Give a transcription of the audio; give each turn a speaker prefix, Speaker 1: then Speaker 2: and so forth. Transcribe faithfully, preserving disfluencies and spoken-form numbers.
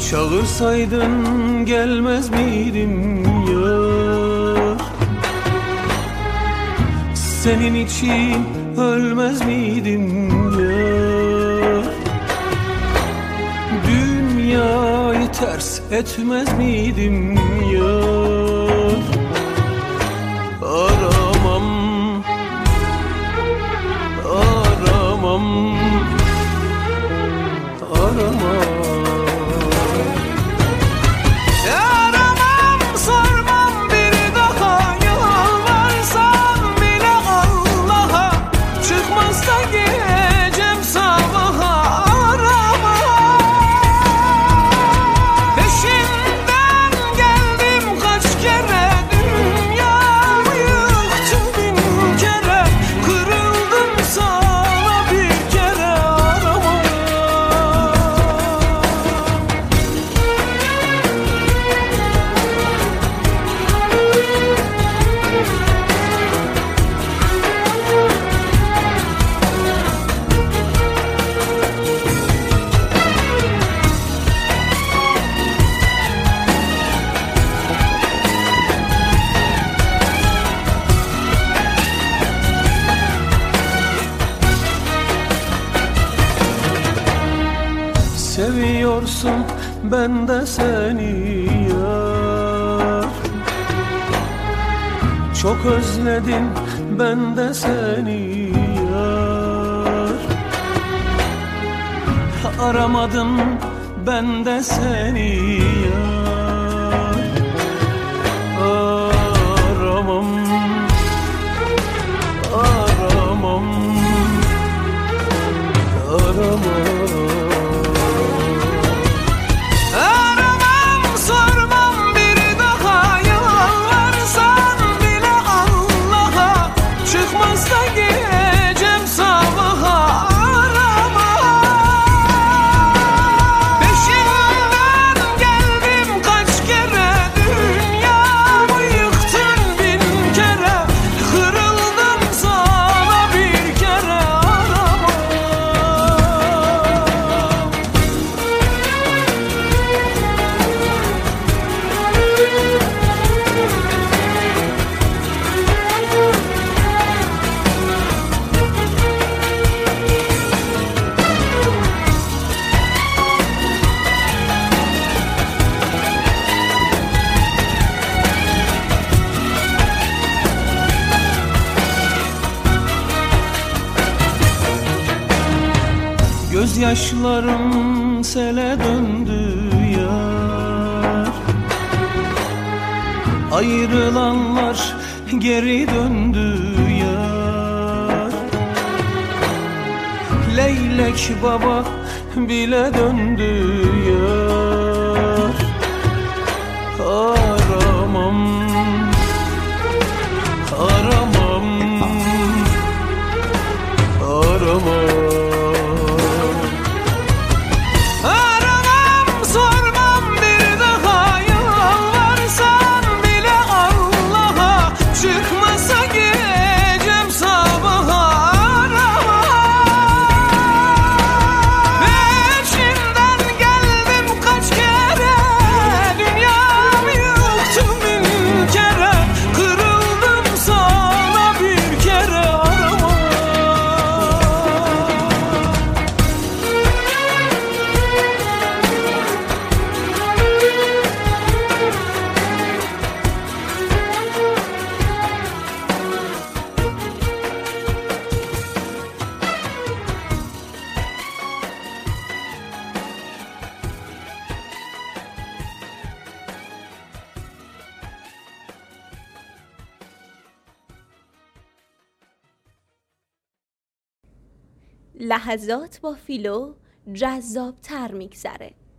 Speaker 1: Çağırsaydın gelmez miydim yar? Senin için ölmez miydim yar? Dünyayı ters etmez miydim yar? Aramam, aramam, aramam. Seviyorsun ben de seni yar. Çok özledim ben de seni yar. Aramadım ben de seni yar. Aramam, aramam, aramam. Gözyaşlarım sele döndü yar. Ayrılanlar geri döndü yar. Leylek baba bile döndü yar. Aramam, aramam, aramam.
Speaker 2: لحظات با فیلو جذاب‌تر می‌گذره.